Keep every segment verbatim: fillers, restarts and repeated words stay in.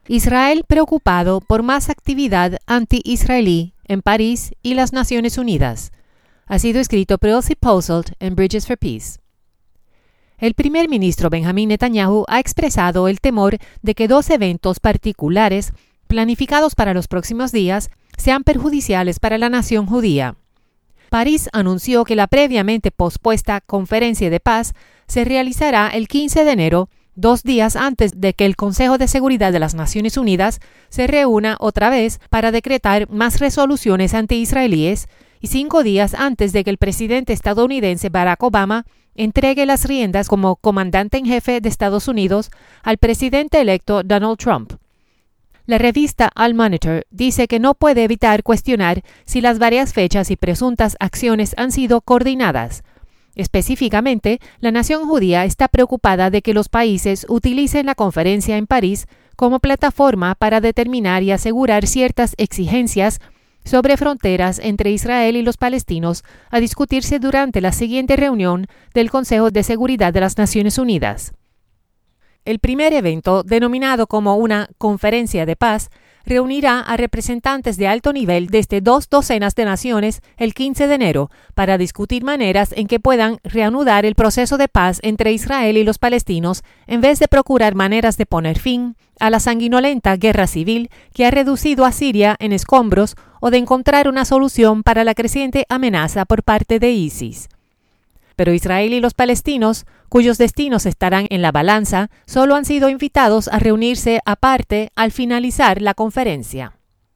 Israel preocupado por más actividad anti-israelí en París y las Naciones Unidas. Ha sido escrito por Elsie Posselt en Bridges for Peace. El primer ministro Benjamin Netanyahu ha expresado el temor de que dos eventos particulares planificados para los próximos días sean perjudiciales para la nación judía. París anunció que la previamente pospuesta conferencia de paz se realizará el quince de enero, dos días antes de que el Consejo de Seguridad de las Naciones Unidas se reúna otra vez para decretar más resoluciones anti-israelíes y cinco días antes de que el presidente estadounidense Barack Obama entregue las riendas como comandante en jefe de Estados Unidos al presidente electo Donald Trump. La revista Al Monitor dice que no puede evitar cuestionar si las varias fechas y presuntas acciones han sido coordinadas. Específicamente, la nación judía está preocupada de que los países utilicen la conferencia en París como plataforma para determinar y asegurar ciertas exigencias sobre fronteras entre Israel y los palestinos a discutirse durante la siguiente reunión del Consejo de Seguridad de las Naciones Unidas. El primer evento, denominado como una conferencia de paz, reunirá a representantes de alto nivel desde dos docenas de naciones el quince de enero para discutir maneras en que puedan reanudar el proceso de paz entre Israel y los palestinos en vez de procurar maneras de poner fin a la sanguinolenta guerra civil que ha reducido a Siria en escombros o de encontrar una solución para la creciente amenaza por parte de ISIS. Pero Israel y los palestinos, cuyos destinos estarán en la balanza, solo han sido invitados a reunirse aparte al finalizar la conferencia.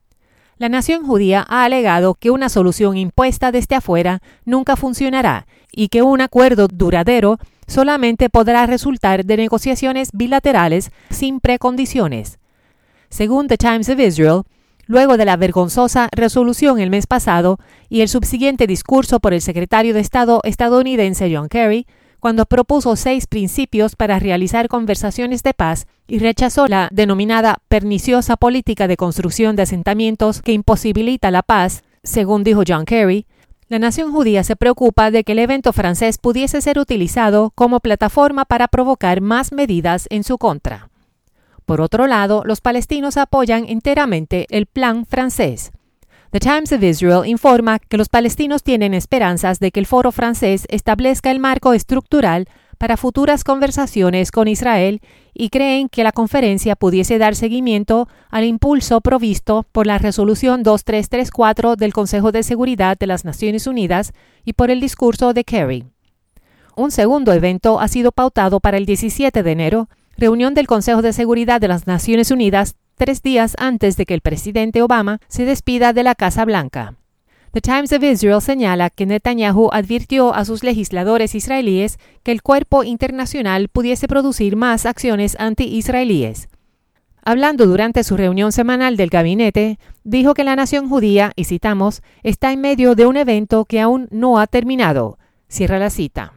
La nación judía ha alegado que una solución impuesta desde afuera nunca funcionará y que un acuerdo duradero solamente podrá resultar de negociaciones bilaterales sin precondiciones. Según The Times of Israel, luego de la vergonzosa resolución el mes pasado y el subsiguiente discurso por el secretario de Estado estadounidense John Kerry, cuando propuso seis principios para realizar conversaciones de paz y rechazó la denominada perniciosa política de construcción de asentamientos que imposibilita la paz, según dijo John Kerry, la nación judía se preocupa de que el evento francés pudiese ser utilizado como plataforma para provocar más medidas en su contra. Por otro lado, los palestinos apoyan enteramente el plan francés. The Times of Israel informa que los palestinos tienen esperanzas de que el foro francés establezca el marco estructural para futuras conversaciones con Israel y creen que la conferencia pudiese dar seguimiento al impulso provisto por la resolución dos tres tres cuatro del Consejo de Seguridad de las Naciones Unidas y por el discurso de Kerry. Un segundo evento ha sido pautado para el diecisiete de enero, reunión del Consejo de Seguridad de las Naciones Unidas, tres días antes de que el presidente Obama se despida de la Casa Blanca. The Times of Israel señala que Netanyahu advirtió a sus legisladores israelíes que el cuerpo internacional pudiese producir más acciones anti-israelíes. Hablando durante su reunión semanal del gabinete, dijo que la nación judía, y citamos, está en medio de un evento que aún no ha terminado. Cierra la cita.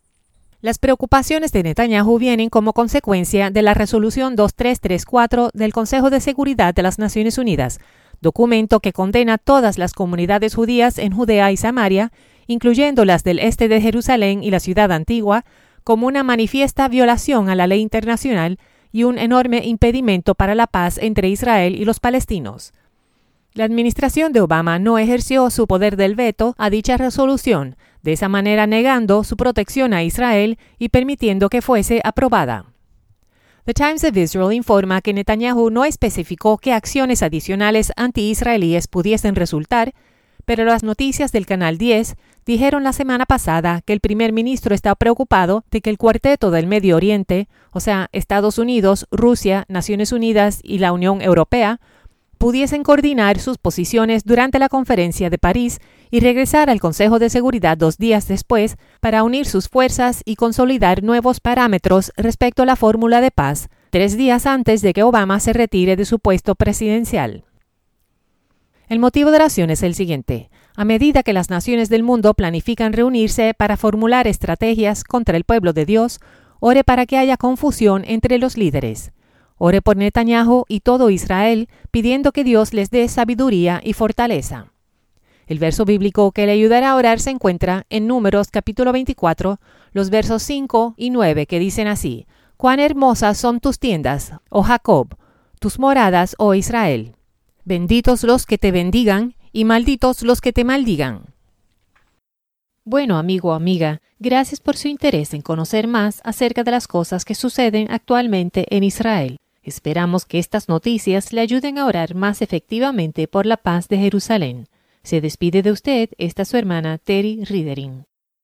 Las preocupaciones de Netanyahu vienen como consecuencia de la resolución dos tres tres cuatro del Consejo de Seguridad de las Naciones Unidas, documento que condena todas las comunidades judías en Judea y Samaria, incluyendo las del este de Jerusalén y la ciudad antigua, como una manifiesta violación a la ley internacional y un enorme impedimento para la paz entre Israel y los palestinos. La administración de Obama no ejerció su poder del veto a dicha resolución, de esa manera negando su protección a Israel y permitiendo que fuese aprobada. The Times of Israel informa que Netanyahu no especificó qué acciones adicionales anti-israelíes pudiesen resultar, pero las noticias del Canal diez dijeron la semana pasada que el primer ministro está preocupado de que el cuarteto del Medio Oriente, o sea, Estados Unidos, Rusia, Naciones Unidas y la Unión Europea, pudiesen coordinar sus posiciones durante la conferencia de París y regresar al Consejo de Seguridad dos días después para unir sus fuerzas y consolidar nuevos parámetros respecto a la fórmula de paz, tres días antes de que Obama se retire de su puesto presidencial. El motivo de la acción es el siguiente. A medida que las naciones del mundo planifican reunirse para formular estrategias contra el pueblo de Dios, ore para que haya confusión entre los líderes. Ore por Netanyahu y todo Israel, pidiendo que Dios les dé sabiduría y fortaleza. El verso bíblico que le ayudará a orar se encuentra en Números capítulo veinticuatro, los versos cinco y nueve, que dicen así: «Cuán hermosas son tus tiendas, oh Jacob, tus moradas, oh Israel. Benditos los que te bendigan y malditos los que te maldigan. Bueno, amigo o amiga, gracias por su interés en conocer más acerca de las cosas que suceden actualmente en Israel. Esperamos que estas noticias le ayuden a orar más efectivamente por la paz de Jerusalén. Se despide de usted esta su hermana Terry Ridering.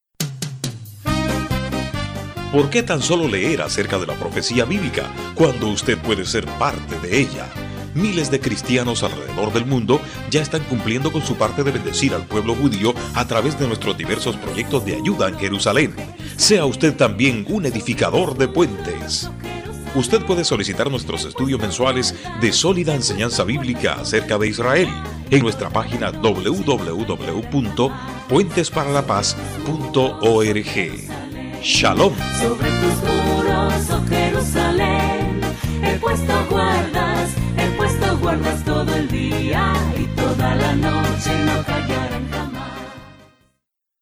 ¿Por qué tan solo leer acerca de la profecía bíblica cuando usted puede ser parte de ella? Miles de cristianos alrededor del mundo ya están cumpliendo con su parte de bendecir al pueblo judío a través de nuestros diversos proyectos de ayuda en Jerusalén. Sea usted también un edificador de puentes. Usted puede solicitar nuestros estudios mensuales de sólida enseñanza bíblica acerca de Israel en nuestra página doble u doble u doble u punto puentes para la paz punto org. Shalom. Sobre tus muros, oh Jerusalén, he puesto guardas, he puesto guardas todo el día.